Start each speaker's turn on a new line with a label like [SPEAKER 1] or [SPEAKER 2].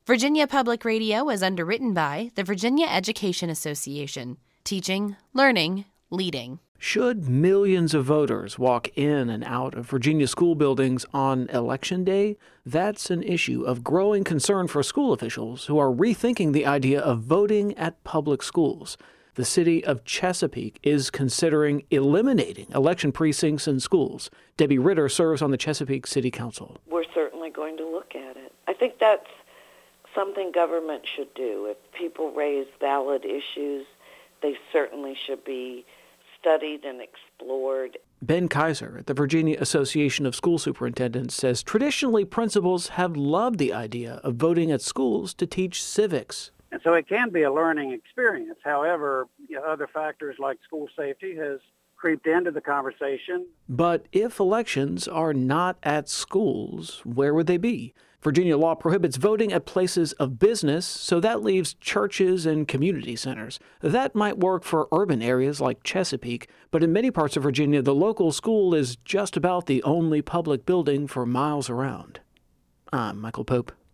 [SPEAKER 1] Virginia Public Radio is underwritten by the Virginia Education Association, teaching, learning, leading.
[SPEAKER 2] Should millions of voters walk in and out of Virginia school buildings on Election Day? That's an issue of growing concern for school officials who are rethinking the idea of voting at public schools. The city of Chesapeake is considering eliminating election precincts in schools. Debbie Ritter serves on the Chesapeake City Council.
[SPEAKER 3] We're certainly going to look at it. I think that's something government should do. If people raise valid issues, they certainly should be studied and explored.
[SPEAKER 2] Ben Kaiser at the Virginia Association of School Superintendents says traditionally principals have loved the idea of voting at schools to teach civics.
[SPEAKER 4] And so it can be a learning experience. However, other factors like school safety has creeped into the conversation.
[SPEAKER 2] But if elections are not at schools, where would they be? Virginia law prohibits voting at places of business, so that leaves churches and community centers. That might work for urban areas like Chesapeake, but in many parts of Virginia, the local school is just about the only public building for miles around. I'm Michael Pope.